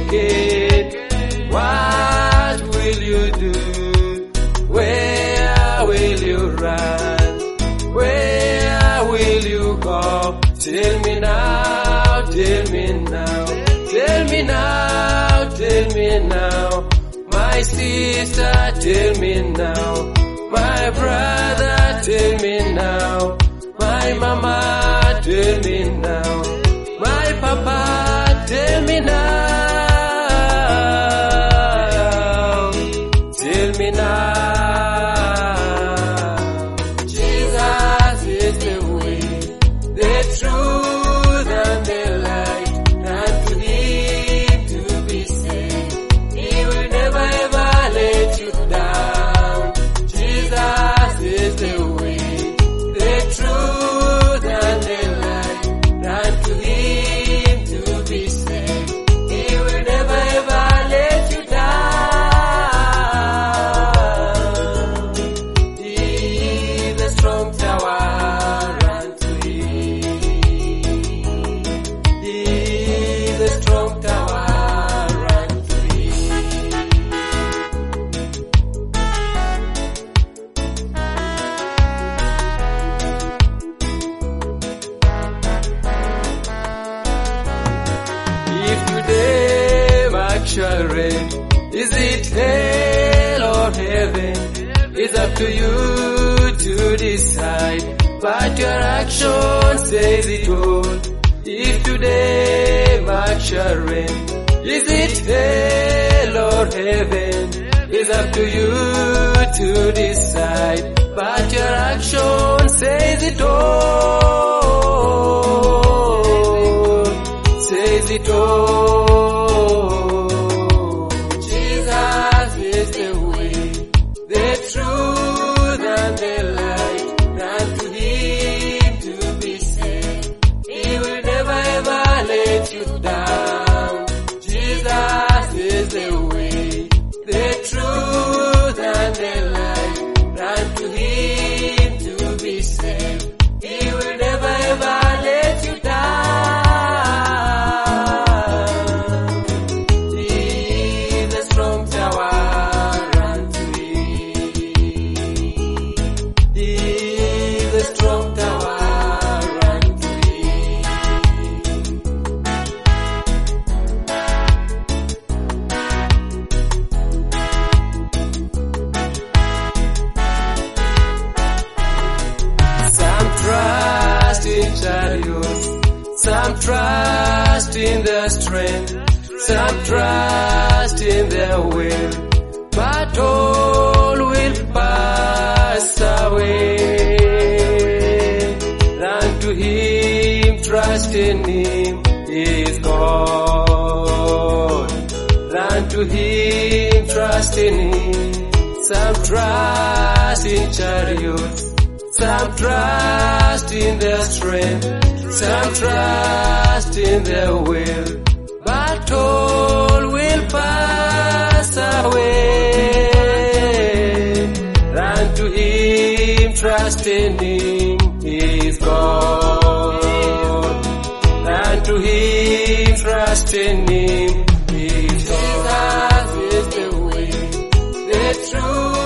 wicked, what will you do? Where will you run? Where will you go? Tell me now, tell me now, tell me now, tell me now. My sister, tell me now. My brother, tell me now. My mama, tell me now. My papa, tell me now. Tell me now. Jesus is the way, the truth and the light, and to Him to be saved. He will never ever let you down. Jesus is the way, the truth and the light, and to Him to be saved. He will never ever let you down. He is the strong tower, run to Him. He is the strong tower, run to Him. If today Mark shall reign, is it hell or heaven? It's up to you to decide, but your action says it all. If today Mark shall reign, is it hell or heaven? It's up to you to decide, but your action says it all. Says it all. Jesus is the way, the truth and the light, and to Him to be saved. He will never ever let you down. Jesus is the way, the truth and the light, and to Him to be saved. He will never ever let you down. He is the strong tower, run to Him. He is the strong tower, run to Him. Some trust in chariots, some trust in their strength, some trust in their will, but all will pass away. Run to Him, trust in Him, He is God. Run to Him, trust in Him. Some trust in chariots, some trust in their strength, some trust in their will, but all will pass away. Run to Him, trust in Him, He is God. Run to Him, trust in Him, He is God. Jesus is the way, the truth